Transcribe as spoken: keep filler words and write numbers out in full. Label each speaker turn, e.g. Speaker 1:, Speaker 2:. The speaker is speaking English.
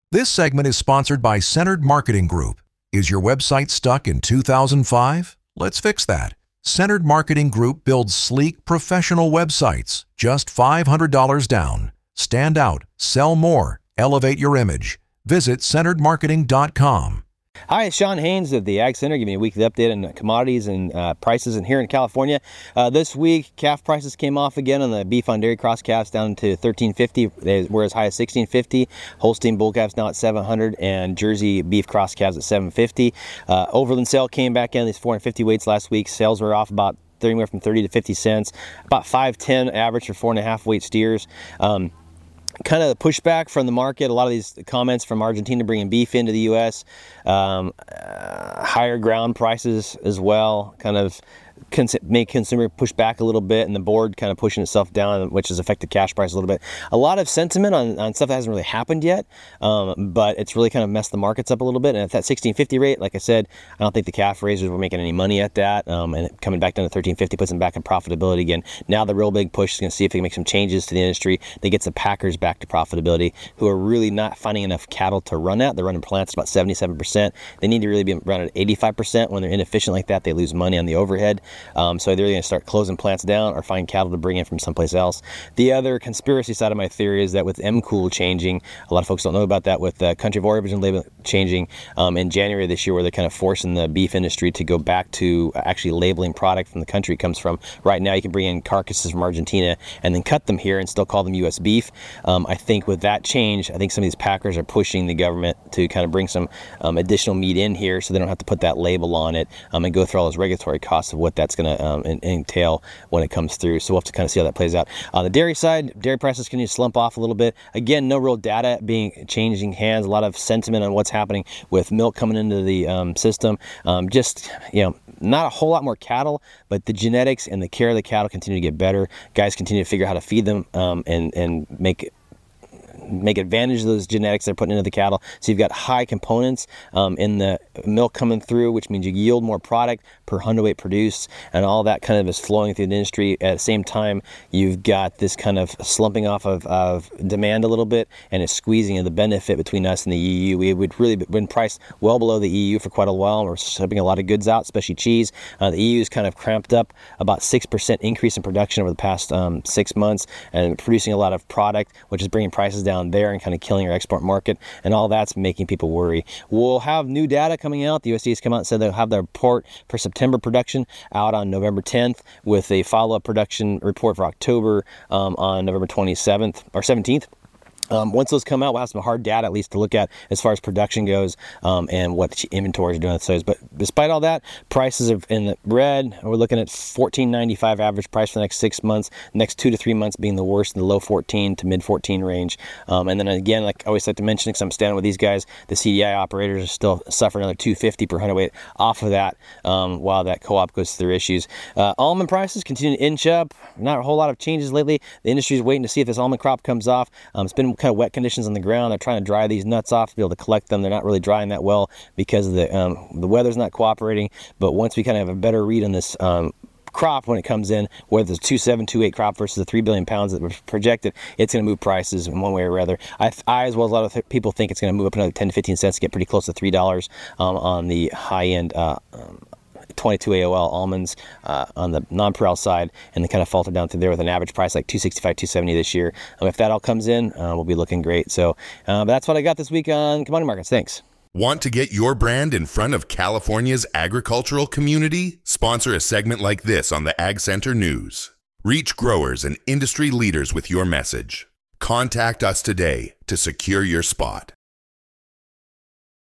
Speaker 1: This segment is sponsored by Centered Marketing Group. Is your website stuck in two thousand five? Let's fix that. Centered Marketing Group builds sleek, professional websites, just five hundred dollars down. Stand out, sell more, elevate your image. Visit centered marketing dot com.
Speaker 2: Hi, it's Sean Haynes of the Ag Center, giving you a weekly update on commodities and uh, prices. And here in California, uh, this week, calf prices came off again on the beef on dairy cross calves down to thirteen fifty. They were as high as sixteen fifty. Holstein bull calves now at seven hundred, and Jersey beef cross calves at seven fifty. Uh, Overland sale came back in these four hundred fifty weights last week. Sales were off about anywhere from thirty to fifty cents, about five ten average for four and a half weight steers. Um, Kind of pushback from the market. A lot of these comments from Argentina bringing beef into the U S, um, uh, higher ground prices as well, kind of cons- make consumer push back a little bit, and the board kind of pushing itself down, which has affected cash price a little bit. A lot of sentiment on, on stuff that hasn't really happened yet, um, but it's really kind of messed the markets up a little bit. And at that sixteen fifty rate, like I said, I don't think the calf raisers were making any money at that, um, and coming back down to thirteen fifty puts them back in profitability again. Now the real big push is going to see if they can make some changes to the industry that gets the packers back to profitability, who are really not finding enough cattle to run at. They're running plants about seventy-seven percent. They need to really be running at eighty-five percent. When they're inefficient like that, they lose money on the overhead. Um, so they're either going to start closing plants down or find cattle to bring in from someplace else. The other conspiracy side of my theory is that with M Cool changing, a lot of folks don't know about that, with the country of origin label changing um, in January this year, where they're kind of forcing the beef industry to go back to actually labeling product from the country it comes from. Right now, you can bring in carcasses from Argentina and then cut them here and still call them U S beef. Um, I think with that change, I think some of these packers are pushing the government to kind of bring some um, additional meat in here so they don't have to put that label on it um, and go through all those regulatory costs of what that's going to um, entail when it comes through. So we'll have to kind of see how that plays out. On the dairy side, dairy prices continue to slump off a little bit. Again, no real data being changing hands. A lot of sentiment on what's happening with milk coming into the um, system. Um, just, you know, not a whole lot more cattle, but the genetics and the care of the cattle continue to get better. Guys continue to figure out how to feed them um, and, and make make advantage of those genetics they're putting into the cattle. So you've got high components um, in the milk coming through, which means you yield more product per hundredweight produced, and all that kind of is flowing through the industry. At the same time, you've got this kind of slumping off of, of demand a little bit, and it's squeezing the benefit between us and the E U. We would really been priced well below the E U for quite a while. We're shipping a lot of goods out, especially cheese. Uh, the E U's kind of cramped up about six percent increase in production over the past um, six months and producing a lot of product, which is bringing prices down there and kind of killing our export market, and all that's making people worry. We'll have new data coming out. The U S D A has come out and said they'll have their report for September production out on November tenth, with a follow-up production report for October um, on November twenty-seventh or seventeenth. Um, once those come out, we'll have some hard data at least to look at as far as production goes um, and what the inventories are doing with those. But despite all that, prices are in the red. We're looking at fourteen ninety-five average price for the next six months. Next two to three months being the worst in the low fourteen to mid fourteen range. Um, and then again, like I always like to mention, because I'm standing with these guys, the C D I operators are still suffering another two fifty per hundredweight off of that um, while that co-op goes through their issues. Uh, almond prices continue to inch up. Not a whole lot of changes lately. The industry is waiting to see if this almond crop comes off. Um, it's been kind of wet conditions on the ground. They're trying to dry these nuts off to be able to collect them. They're not really drying that well because of the um, the weather's not cooperating. But once we kind of have a better read on this um, crop when it comes in, whether it's two seven two eight crop versus the three billion pounds that were projected, it's going to move prices in one way or other. I, I as well as a lot of th- people think it's going to move up another ten to fifteen cents to get pretty close to three dollars um, on the high end uh, um, twenty-two A O L almonds uh, on the nonpareil side, and they kind of falter down through there with an average price like two sixty-five, two seventy this year. Um, if that all comes in, uh, we'll be looking great. So uh, that's what I got this week on commodity markets. Thanks.
Speaker 3: Want to get your brand in front of California's agricultural community? Sponsor a segment like this on the Ag Center News. Reach growers and industry leaders with your message. Contact us today to secure your spot.